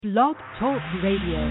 Blog Talk Radio.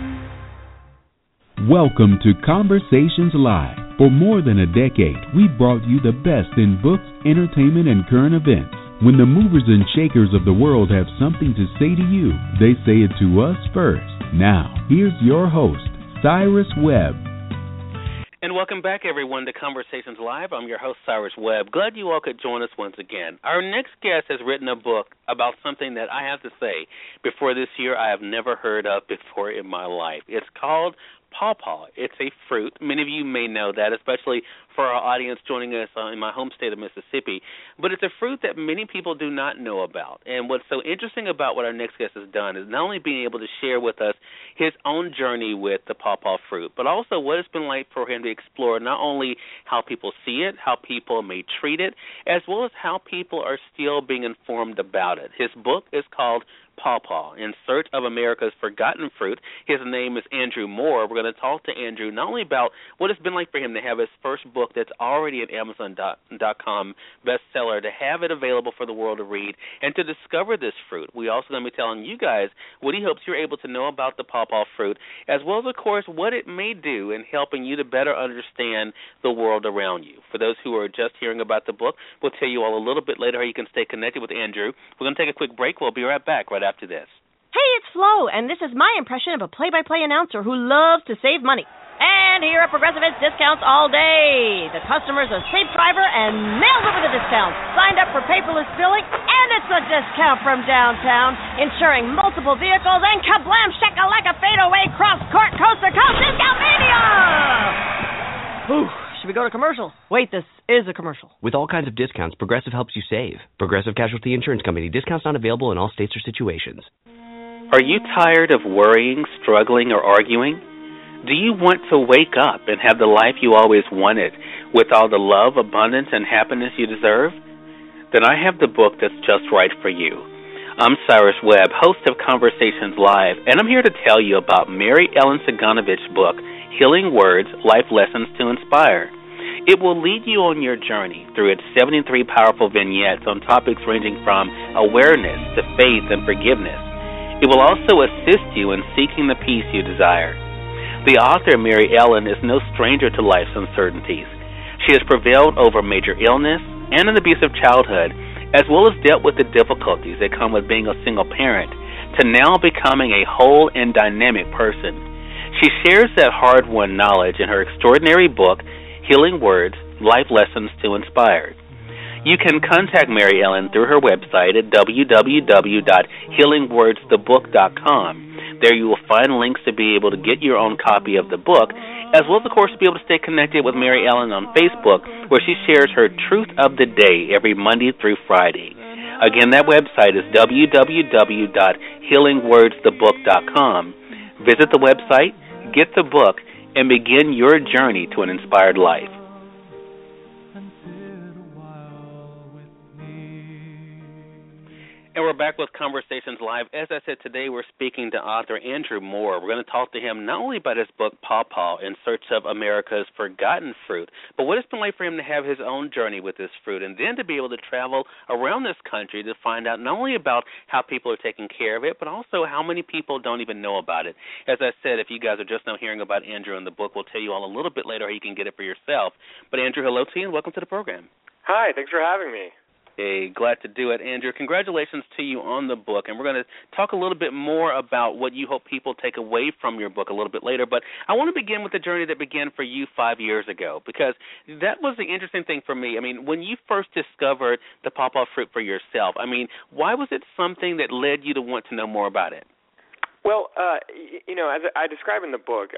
Welcome to Conversations Live. For more than a decade, we've brought you the best in books, entertainment, and current events. When the movers and shakers of the world have something to say to you, they say it to us first. Now, here's your host, Cyrus Webb. And welcome back, everyone, to Conversations Live. I'm your host, Cyrus Webb. Glad you all could join us once again. Our next guest has written a book about something that I have to say, before this year, I have never heard of before in my life. It's called pawpaw. It's a fruit. Many of you may know that, especially for our audience joining us in my home state of Mississippi. But it's a fruit that many people do not know about. And what's so interesting about what our next guest has done is not only being able to share with us his own journey with the pawpaw fruit, but also what it's been like for him to explore not only how people see it, how people may treat it, as well as how people are still being informed about it. His book is called Pawpaw, In Search of America's Forgotten Fruit. His name is Andrew Moore. We're going to talk to Andrew not only about what it's been like for him to have his first book that's already an Amazon.com bestseller, to have it available for the world to read, and to discover this fruit. We're also going to be telling you guys what he hopes you're able to know about the pawpaw fruit, as well as, of course, what it may do in helping you to better understand the world around you. For those who are just hearing about the book, we'll tell you all a little bit later how you can stay connected with Andrew. We're going to take a quick break. We'll be right back right after this. Hey, it's Flo, and this is my impression of a play-by-play announcer who loves to save money. And here at Progressive, it's discounts all day. The customer's a safe driver and nails it with the discounts. Signed up for paperless billing, and it's a discount from downtown, insuring multiple vehicles, and kablam, shakalaka, fadeaway, cross-court, coast-to-coast, discount mania! Whew. Should we go to commercial? Wait, this is a commercial. With all kinds of discounts, Progressive helps you save. Progressive Casualty Insurance Company. Discounts not available in all states or situations. Are you tired of worrying, struggling, or arguing? Do you want to wake up and have the life you always wanted, with all the love, abundance, and happiness you deserve? Then I have the book that's just right for you. I'm Cyrus Webb, host of Conversations Live, and I'm here to tell you about Mary Ellen Ciganovic's book, Healing Words, Life Lessons to Inspire. It will lead you on your journey through its 73 powerful vignettes on topics ranging from awareness to faith and forgiveness. It will also assist you in seeking the peace you desire. The author, Mary Ellen, is no stranger to life's uncertainties. She has prevailed over major illness and an abusive childhood, as well as dealt with the difficulties that come with being a single parent, to now becoming a whole and dynamic person. She shares that hard-won knowledge in her extraordinary book, Healing Words, Life Lessons to Inspire. You can contact Mary Ellen through her website at www.healingwordsthebook.com. There you will find links to be able to get your own copy of the book, as well as, of course, to be able to stay connected with Mary Ellen on Facebook, where she shares her truth of the day every Monday through Friday. Again, that website is www.healingwordsthebook.com. Visit the website, get the book, and begin your journey to an inspired life. And we're back with Conversations Live. As I said, today we're speaking to author Andrew Moore. We're going to talk to him not only about his book, Pawpaw, In Search of America's Forgotten Fruit, but what it's been like for him to have his own journey with this fruit, and then to be able to travel around this country to find out not only about how people are taking care of it, but also how many people don't even know about it. As I said, if you guys are just now hearing about Andrew in the book, we'll tell you all a little bit later how you can get it for yourself. But Andrew, hello to you, and welcome to the program. Hi, thanks for having me. Hey, glad to do it. Andrew, congratulations to you on the book. And we're going to talk a little bit more about what you hope people take away from your book a little bit later. But I want to begin with the journey that began for you 5 years ago, because that was the interesting thing for me. I mean, when you first discovered the pawpaw fruit for yourself, I mean, why was it something that led you to want to know more about it? Well, as I describe in the book,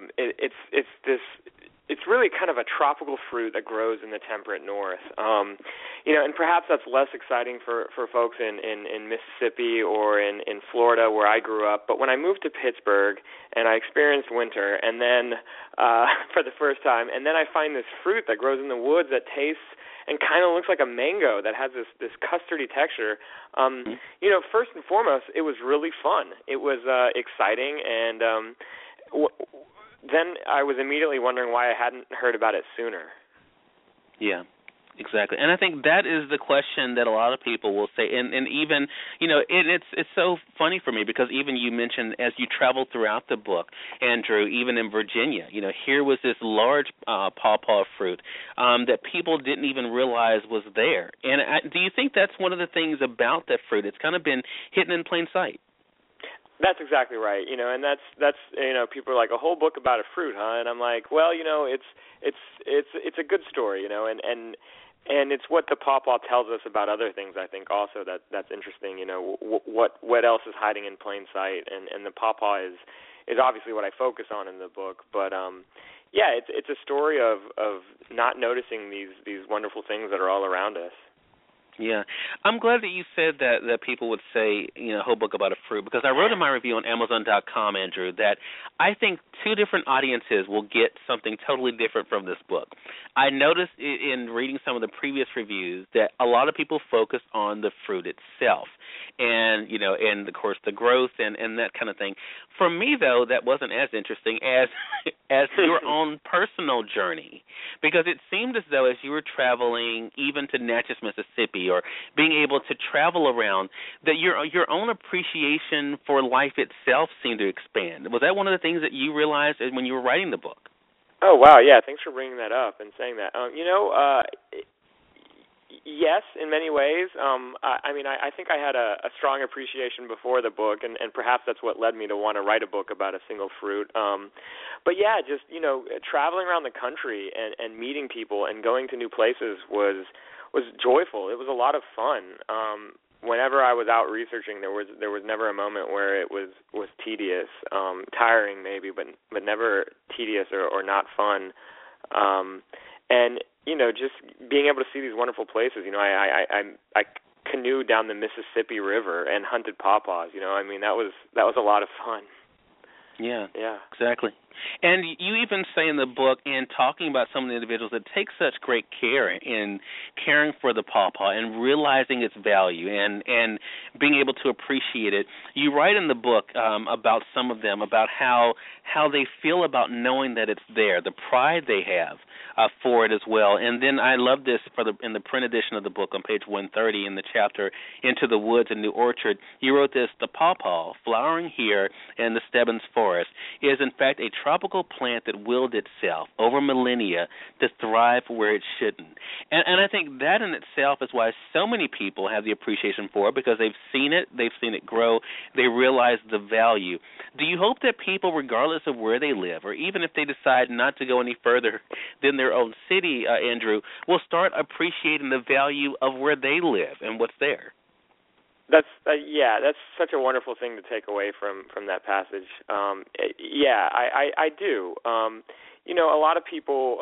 it's really kind of a tropical fruit that grows in the temperate north. And perhaps that's less exciting for folks in Mississippi or in Florida where I grew up. But when I moved to Pittsburgh and I experienced winter, and then for the first time, and then I find this fruit that grows in the woods that tastes and kind of looks like a mango that has this custardy texture. First and foremost, it was really fun. It was exciting, and then I was immediately wondering why I hadn't heard about it sooner. Yeah. Exactly, and I think that is the question that a lot of people will say, and even it's so funny for me because even you mentioned as you traveled throughout the book, Andrew, even in Virginia, here was this large pawpaw fruit that people didn't even realize was there. And do you think that's one of the things about that fruit? It's kind of been hidden in plain sight. That's exactly right, and that's people are like, a whole book about a fruit, huh? And I'm like, well, it's a good story, and it's what the pawpaw tells us about other things. I think also that's interesting. What else is hiding in plain sight, and the pawpaw is obviously what I focus on in the book. But it's a story of not noticing these wonderful things that are all around us. Yeah, I'm glad that you said that people would say, a whole book about a fruit, because I wrote in my review on Amazon.com, Andrew, that I think two different audiences will get something totally different from this book. I noticed in reading some of the previous reviews that a lot of people focus on the fruit itself, and and of course the growth and that kind of thing. For me, though, that wasn't as interesting as your own personal journey, because it seemed as though as you were traveling even to Natchez, Mississippi, or being able to travel around, that your own appreciation for life itself seemed to expand. Was that one of the things that you realized when you were writing the book? Oh, wow, yeah, thanks for bringing that up and saying that. Yes, in many ways. I think I had a strong appreciation before the book, and perhaps that's what led me to want to write a book about a single fruit. But yeah, just traveling around the country and meeting people and going to new places was joyful. It was a lot of fun. Whenever I was out researching, there was never a moment where it was tedious, tiring maybe, but never tedious or not fun. And just being able to see these wonderful places. I canoed down the Mississippi River and hunted pawpaws. That was a lot of fun. Yeah, exactly. And you even say in the book, in talking about some of the individuals that take such great care in caring for the pawpaw and realizing its value and being able to appreciate it, you write in the book about some of them, about how they feel about knowing that it's there, the pride they have for it as well. And then I love this in the print edition of the book on page 130 in the chapter Into the Woods and New Orchard. You wrote this: the pawpaw, flowering here in the Stebbins Forest, is in fact a tropical plant that willed itself over millennia to thrive where it shouldn't. And I think that in itself is why so many people have the appreciation for it, because they've seen it grow, they realize the value. Do you hope that people, regardless of where they live, or even if they decide not to go any further than their own city, Andrew, will start appreciating the value of where they live and what's there? That's such a wonderful thing to take away from that passage. I do. A lot of people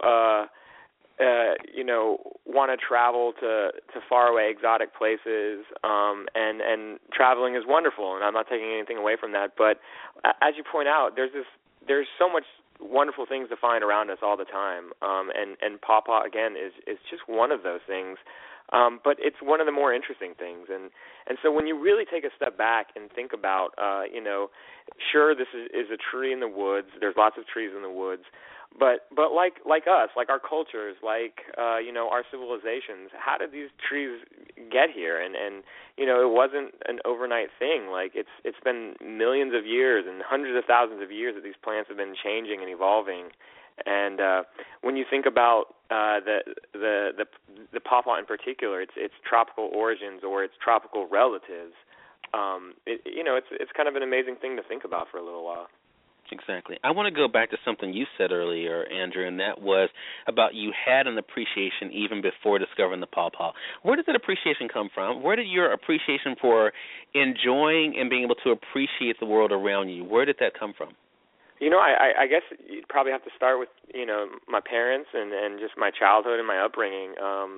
want to travel to faraway exotic places, and traveling is wonderful, and I'm not taking anything away from that. But as you point out, there's so much wonderful things to find around us all the time, and pawpaw again is just one of those things. But it's one of the more interesting things, and so when you really take a step back and think about, sure, this is a tree in the woods. There's lots of trees in the woods, but like us, like our cultures, like our civilizations, how did these trees get here? And it wasn't an overnight thing. Like it's been millions of years and hundreds of thousands of years that these plants have been changing and evolving. And when you think about the pawpaw in particular, its tropical origins or its tropical relatives, it's kind of an amazing thing to think about for a little while. Exactly. I want to go back to something you said earlier, Andrew, and that was about you had an appreciation even before discovering the pawpaw. Where did that appreciation come from? Where did your appreciation for enjoying and being able to appreciate the world around you, where did that come from? I guess you'd probably have to start with, my parents and just my childhood and my upbringing.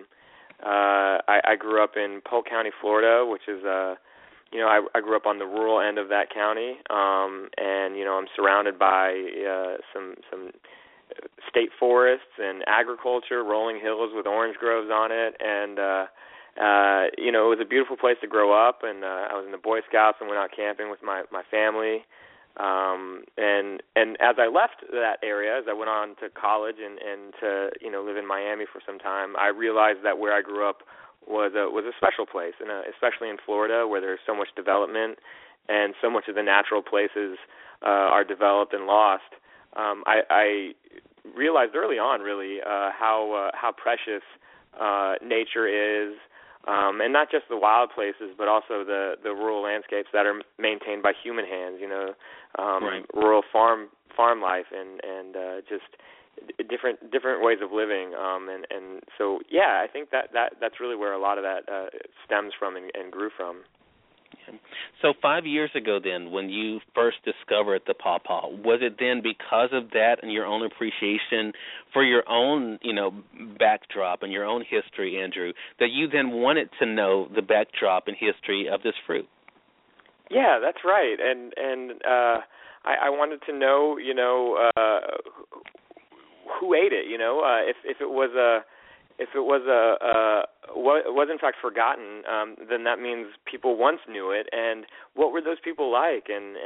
I grew up in Polk County, Florida, which is, I grew up on the rural end of that county, and, I'm surrounded by some state forests and agriculture, rolling hills with orange groves on it, and, it was a beautiful place to grow up, and I was in the Boy Scouts and went out camping with my family. And as I left that area, as I went on to college and to live in Miami for some time, I realized that where I grew up was a special place, and especially in Florida, where there's so much development and so much of the natural places are developed and lost. I realized early on, really, how precious nature is, and not just the wild places, but also the rural landscapes that are maintained by human hands. Right. Rural farm life and just different ways of living. And so I think that's really where a lot of that stems from and grew from. So 5 years ago then, when you first discovered the pawpaw, was it then because of that and your own appreciation for your own, backdrop and your own history, Andrew, that you then wanted to know the backdrop and history of this fruit? Yeah, that's right. And I wanted to know, who ate it, if it was in fact forgotten, then that means people once knew it, and what were those people like? And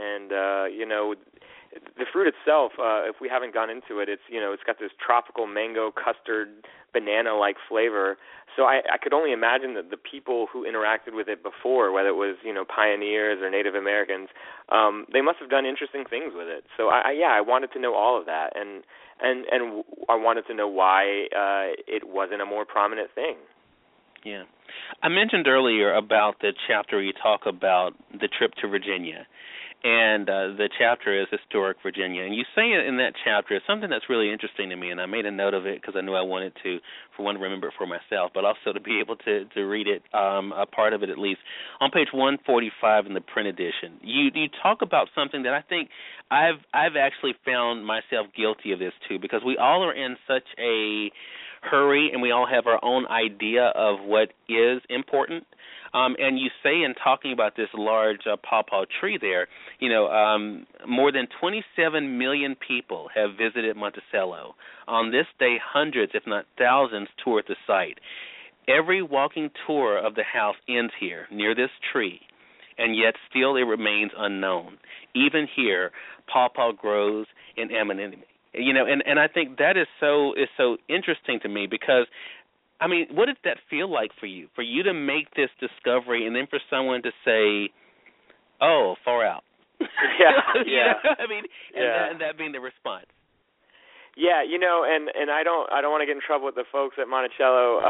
the fruit itself, if we haven't gone into it, it's got this tropical mango custard banana-like flavor. So I could only imagine that the people who interacted with it before, whether it was pioneers or Native Americans, they must have done interesting things with it. So I wanted to know all of that, and I wanted to know why it wasn't a more prominent thing. Yeah. I mentioned earlier about the chapter you talk about the trip to Virginia, and the chapter is Historic Virginia. And you say in that chapter something that's really interesting to me, and I made a note of it because I knew I wanted to, for one, remember it for myself, but also to be able to read it, a part of it at least. On page 145 in the print edition, you talk about something that I think I've actually found myself guilty of this too, because we all are in such a hurry and we all have our own idea of what is important. And you say in talking about this large pawpaw tree there, more than 27 million people have visited Monticello. On this day, hundreds, if not thousands, toured the site. Every walking tour of the house ends here, near this tree, and yet still it remains unknown. Even here, pawpaw grows in anonymity. And I think that is so interesting to me because, I mean, what did that feel like for you to make this discovery and then for someone to say, oh, far out? Yeah. I mean, and that being the response. Yeah, and I don't want to get in trouble with the folks at Monticello.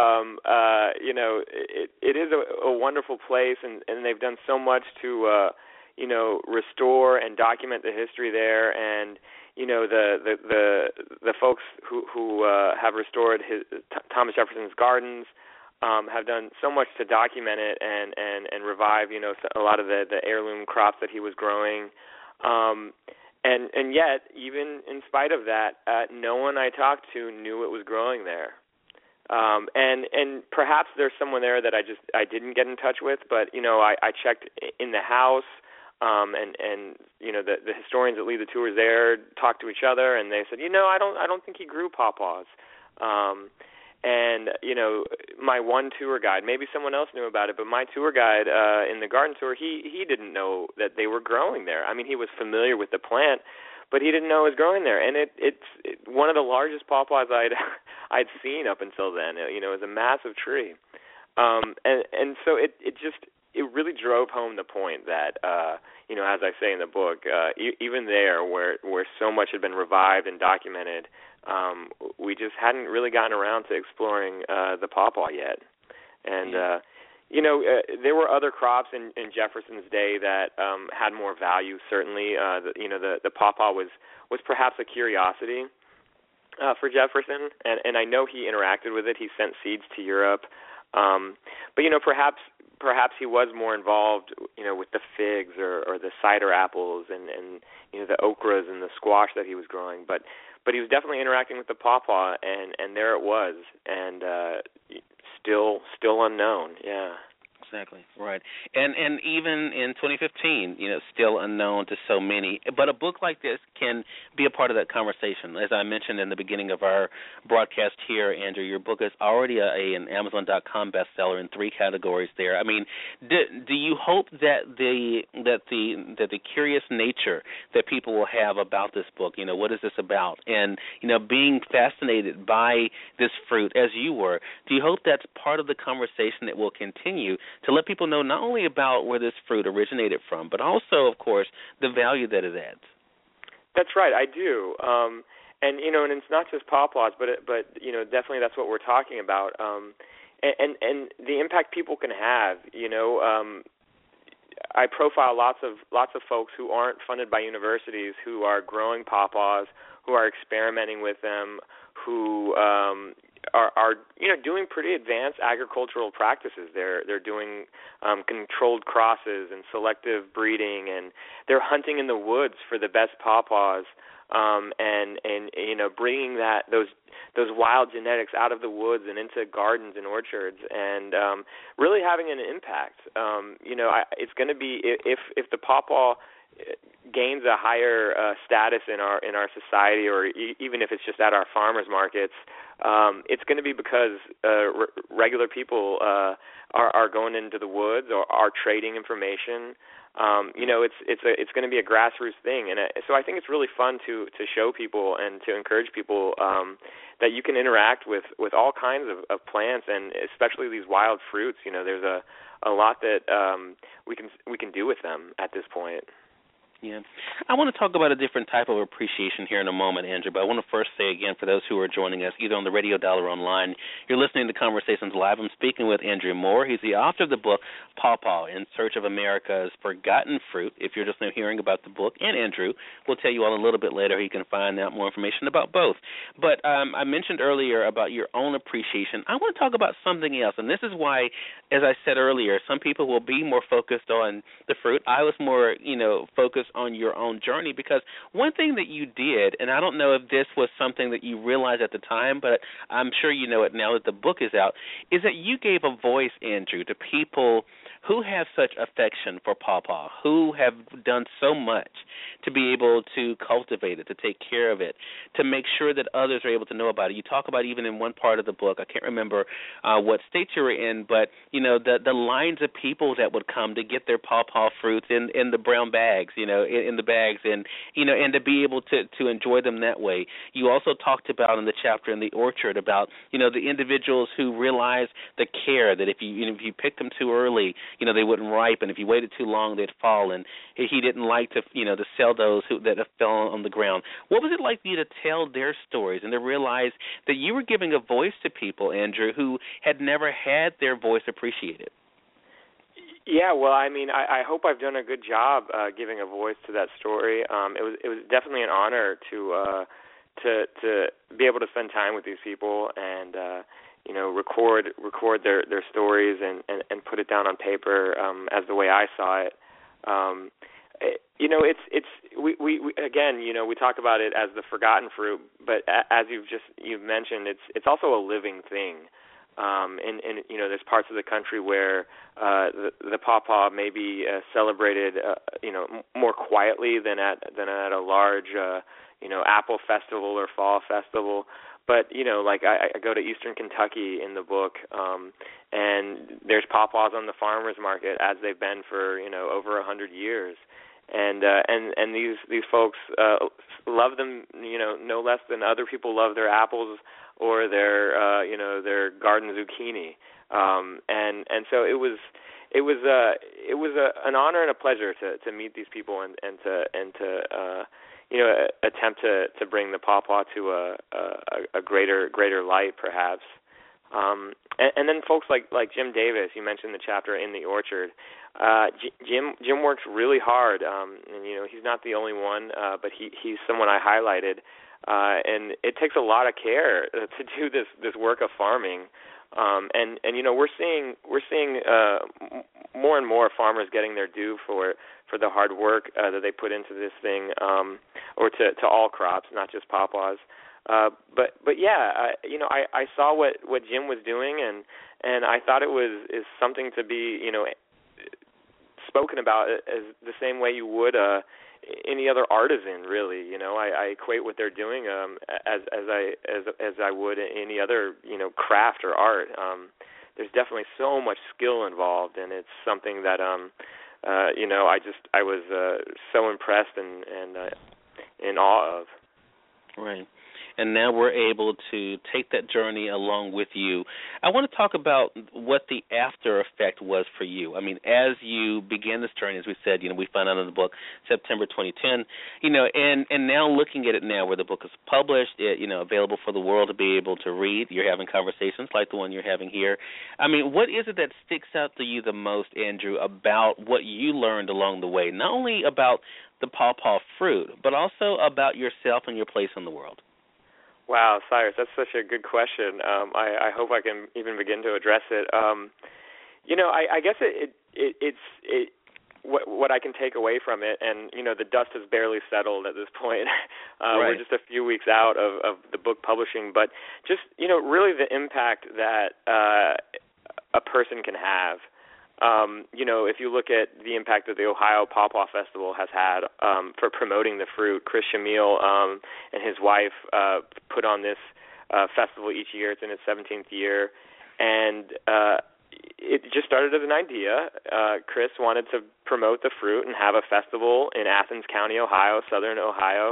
It is a wonderful place, and they've done so much to, restore and document the history there, and the folks who have restored Thomas Jefferson's gardens have done so much to document it and revive a lot of the heirloom crops that he was growing. And yet, even in spite of that, no one I talked to knew it was growing there. And perhaps there's someone there that I didn't get in touch with, but I checked in the house, and the historians that lead the tours there talked to each other, and they said, I don't think he grew pawpaws. And my one tour guide, maybe someone else knew about it, but my tour guide in the garden tour, he didn't know that they were growing there. I mean, he was familiar with the plant, but he didn't know it was growing there. And it's one of the largest pawpaws I'd seen up until then. It was a massive tree, and so it really drove home the point that as I say in the book, even there where so much had been revived and documented, we just hadn't really gotten around to exploring the pawpaw yet. And there were other crops in Jefferson's day that had more value. Certainly, the pawpaw was perhaps a curiosity for Jefferson, and I know he interacted with it. He sent seeds to Europe, but perhaps he was more involved, with the figs or the cider apples and the okras and the squash that he was growing. But he was definitely interacting with the pawpaw, and there it was, and still unknown. Yeah. Exactly, right. And even in 2015, still unknown to so many. But a book like this can be a part of that conversation. As I mentioned in the beginning of our broadcast here, Andrew, your book is already an Amazon.com bestseller in 3 categories there. I mean, do you hope that the curious nature that people will have about this book, what is this about? And, being fascinated by this fruit as you were, do you hope that's part of the conversation that will continue to let people know not only about where this fruit originated from, but also, of course, the value that it adds? That's right, I do. And it's not just pawpaws, but definitely that's what we're talking about. And the impact people can have. I profile lots of folks who aren't funded by universities, who are growing pawpaws, who are experimenting with them, who are doing pretty advanced agricultural practices. They're doing controlled crosses and selective breeding, and they're hunting in the woods for the best pawpaws, and bringing those wild genetics out of the woods and into gardens and orchards, and really having an impact. It's going to be, if the pawpaw gains a higher status in our society, or even if it's just at our farmers markets, it's going to be because regular people are going into the woods or are trading information. It's going to be a grassroots thing, and so I think it's really fun to show people and to encourage people that you can interact with all kinds of plants, and especially these wild fruits. There's a lot that we can do with them at this point. Yeah. I want to talk about a different type of appreciation here in a moment, Andrew, but I want to first say again, for those who are joining us either on the radio dial or online, you're listening to Conversations Live. I'm speaking with Andrew Moore. He's the author of the book, Pawpaw, In Search of America's Forgotten Fruit. If you're just now hearing about the book, and Andrew, we'll tell you all a little bit later. You can find out more information about both. But I mentioned earlier about your own appreciation. I want to talk about something else, and this is why, as I said earlier, some people will be more focused on the fruit. I was more, focused on your own journey, because one thing that you did, and I don't know if this was something that you realized at the time, but I'm sure you know it now that the book is out, is that you gave a voice, Andrew, to people who have such affection for pawpaw, who have done so much to be able to cultivate it, to take care of it, to make sure that others are able to know about it. You talk about, even in one part of the book, I can't remember what state you were in, but the lines of people that would come to get their pawpaw fruits in the brown bags, in the bags, and to be able to enjoy them that way. You also talked about in the chapter in the orchard about the individuals who realized the care that if you picked them too early, they wouldn't ripen. If you waited too long, they'd fall. And he didn't like to to sell those that fell on the ground. What was it like for you to tell their stories and to realize that you were giving a voice to people, Andrew, who had never had their voice appreciated? Yeah, well, I mean, I hope I've done a good job giving a voice to that story. It was definitely an honor to be able to spend time with these people and record their stories and put it down on paper as the way I saw it. We again, we talk about it as the forgotten fruit, but as you've mentioned, it's also a living thing. And there's parts of the country where the pawpaw may be celebrated, more quietly than at a large, apple festival or fall festival. But like I go to Eastern Kentucky in the book, and there's pawpaws on the farmers market as they've been for over 100 years, and these folks love them, no less than other people love their apples or their garden zucchini, and so it was an honor and a pleasure to meet these people and to attempt to bring the pawpaw to a greater light, perhaps. And then folks like Jim Davis, you mentioned the chapter in the orchard. Jim works really hard, and he's not the only one, but he's someone I highlighted. And it takes a lot of care to do this work of farming. And we're seeing more and more farmers getting their due for the hard work that they put into this thing, or to all crops, not just pawpaws. But yeah, I saw what Jim was doing, and I thought it is something to be, spoken about as the same way you would any other artisan, really. I equate what they're doing as I would any other craft or art. There's definitely so much skill involved, and it's something that I was so impressed and in awe of. Right. And now we're able to take that journey along with you. I want to talk about what the after effect was for you. I mean, as you began this journey, as we said, we found out in the book September 2010, and now looking at it now where the book is published, available for the world to be able to read. You're having conversations like the one you're having here. I mean, what is it that sticks out to you the most, Andrew, about what you learned along the way, not only about the pawpaw fruit, but also about yourself and your place in the world? Wow, Cyrus, that's such a good question. I hope I can even begin to address it. I guess it's what I can take away from it, and the dust has barely settled at this point. Right. We're just a few weeks out of the book publishing, but just really the impact that a person can have. If you look at the impact that the Ohio Pawpaw Festival has had for promoting the fruit, Chris Shamil and his wife put on this festival each year. It's in its 17th year, and it just started as an idea. Chris wanted to promote the fruit and have a festival in Athens County, Ohio, southern Ohio,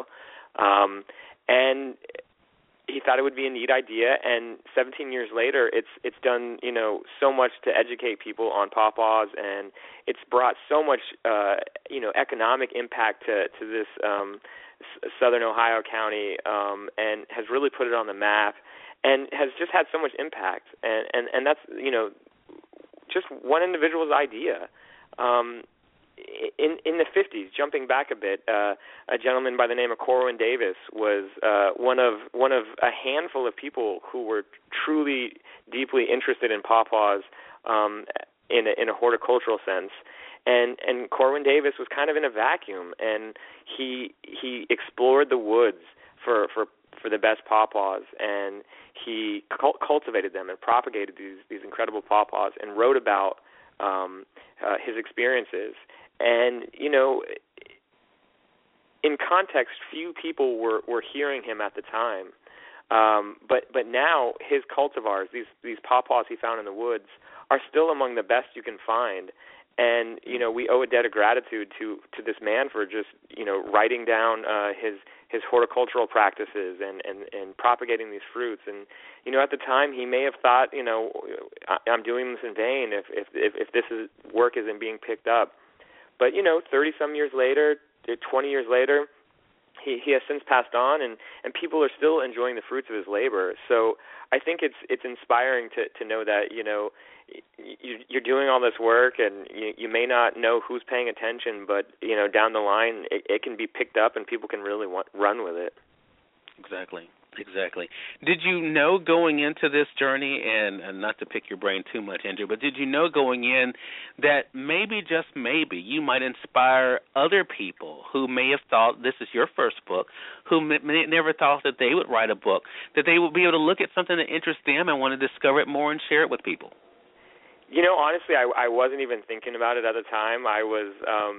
and he thought it would be a neat idea, and 17 years later, it's done so much to educate people on pawpaws, and it's brought so much economic impact to this southern Ohio county, and has really put it on the map, and has just had so much impact, and that's just one individual's idea. In the 50s, jumping back a bit, a gentleman by the name of Corwin Davis was one of a handful of people who were truly deeply interested in pawpaws in a horticultural sense. And Corwin Davis was kind of in a vacuum, and he explored the woods for the best pawpaws, and he cultivated them and propagated these incredible pawpaws and wrote about his experiences. And, in context, few people were hearing him at the time. But now his cultivars, these pawpaws he found in the woods, are still among the best you can find. And, we owe a debt of gratitude to this man for just, writing down his horticultural practices and propagating these fruits. And, at the time he may have thought, I'm doing this in vain if this work isn't being picked up. But, 30-some years later, 20 years later, he has since passed on, and people are still enjoying the fruits of his labor. So I think it's inspiring to know that, you're doing all this work, and you may not know who's paying attention, but, down the line it can be picked up and people can really run with it. Exactly. Did you know going into this journey, and not to pick your brain too much, Andrew, but did you know going in that maybe, just maybe, you might inspire other people who may have thought this is your first book, who may never thought that they would write a book, that they would be able to look at something that interests them and want to discover it more and share it with people? Honestly, I wasn't even thinking about it at the time. I was,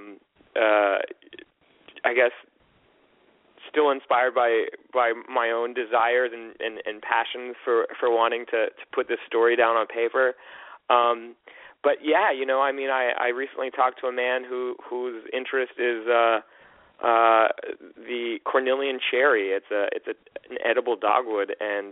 I guess, still inspired by my own desires and passions for wanting to put this story down on paper. But yeah, I recently talked to a man whose interest is the cornelian cherry. It's an edible dogwood, and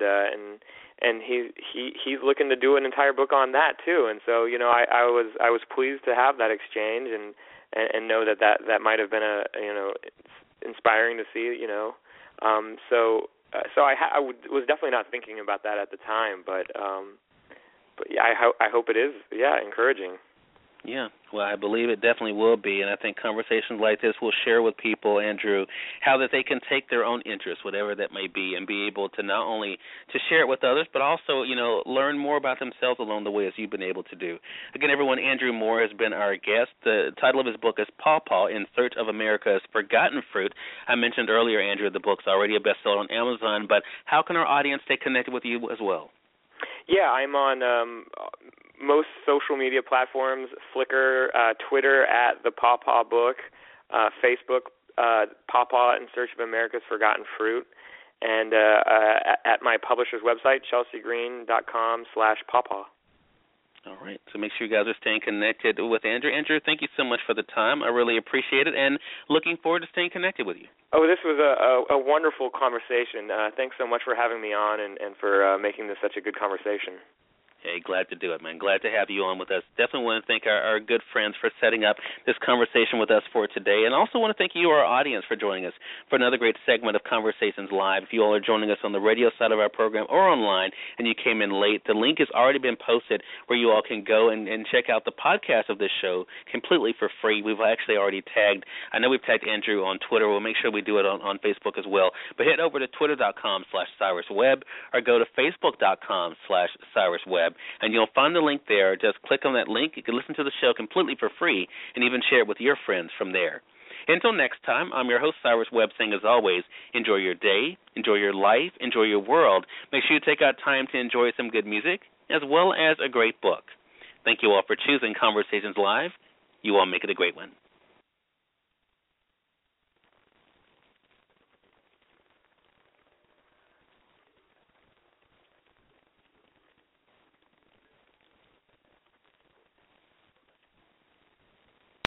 he's looking to do an entire book on that too. And so I was pleased to have that exchange and know that might have been inspiring to see, So I was definitely not thinking about that at the time, but yeah, I hope it is, encouraging. Yeah, well, I believe it definitely will be, and I think conversations like this will share with people, Andrew, how that they can take their own interests, whatever that may be, and be able to not only to share it with others, but also, learn more about themselves along the way, as you've been able to do. Again, everyone, Andrew Moore has been our guest. The title of his book is Pawpaw, In Search of America's Forgotten Fruit. I mentioned earlier, Andrew, the book's already a bestseller on Amazon, but how can our audience stay connected with you as well? Yeah, I'm on most social media platforms, Flickr, Twitter at the Pawpaw Book, Facebook, Pawpaw in Search of America's Forgotten Fruit, and at my publisher's website, chelseagreen.com/pawpaw. All right, so make sure you guys are staying connected with Andrew. Andrew, thank you so much for the time. I really appreciate it, and looking forward to staying connected with you. Oh, this was a wonderful conversation. Thanks so much for having me on and for making this such a good conversation. Hey, glad to do it, man. Glad to have you on with us. Definitely want to thank our good friends for setting up this conversation with us for today, and also want to thank you, our audience, for joining us for another great segment of Conversations Live. If you all are joining us on the radio side of our program or online and you came in late, the link has already been posted where you all can go and check out the podcast of this show completely for free. We've actually already tagged, I know we've tagged Andrew on Twitter. We'll make sure we do it on Facebook as well. But head over to twitter.com/CyrusWebb or go to facebook.com/CyrusWebb. And you'll find the link there. Just click on that link. You can listen to the show completely for free and even share it with your friends from there. Until next time, I'm your host, Cyrus Webb, saying as always, enjoy your day, enjoy your life, enjoy your world. Make sure you take out time to enjoy some good music as well as a great book. Thank you all for choosing Conversations Live. You all make it a great one.